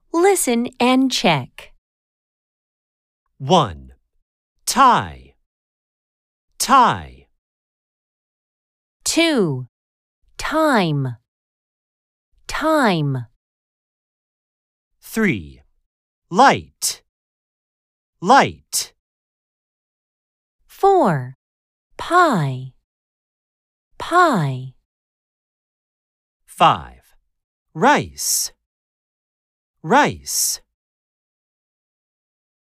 Listen and check. 1. Tie. Tie. 2. Time. Time. 3. Light. Light. 4. Pie. Pie. 5. Rice. Rice.